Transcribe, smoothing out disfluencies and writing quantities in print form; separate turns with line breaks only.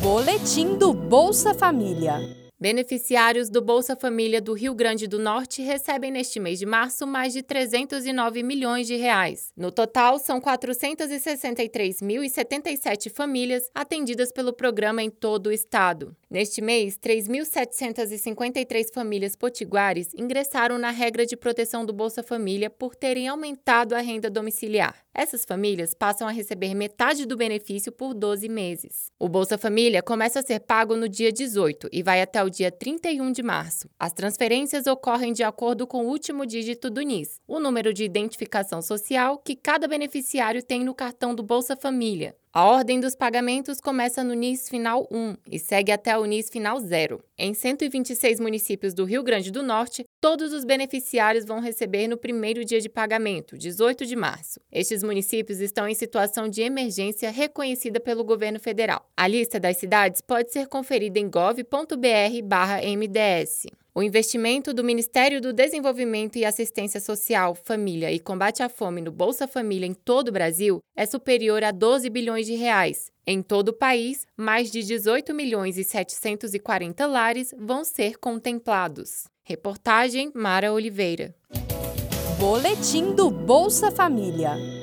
Boletim do Bolsa Família.
Beneficiários do Bolsa Família do Rio Grande do Norte recebem neste mês de março mais de 309 milhões de reais. No total, são 463.077 famílias atendidas pelo programa em todo o estado. Neste mês, 3.753 famílias potiguares ingressaram na regra de proteção do Bolsa Família por terem aumentado a renda domiciliar. Essas famílias passam a receber metade do benefício por 12 meses. O Bolsa Família começa a ser pago no dia 18 e vai até o dia 31 de março. As transferências ocorrem de acordo com o último dígito do NIS, o número de identificação social que cada beneficiário tem no cartão do Bolsa Família. A ordem dos pagamentos começa no NIS final 1 e segue até o NIS final 0. Em 126 municípios do Rio Grande do Norte, todos os beneficiários vão receber no primeiro dia de pagamento, 18 de março. Estes municípios estão em situação de emergência reconhecida pelo governo federal. A lista das cidades pode ser conferida em gov.br/MDS. O investimento do Ministério do Desenvolvimento e Assistência Social, Família e Combate à Fome no Bolsa Família em todo o Brasil é superior a 12 bilhões de reais. Em todo o país, mais de 18 milhões e 740 lares vão ser contemplados. Reportagem Mara Oliveira.
Boletim do Bolsa Família.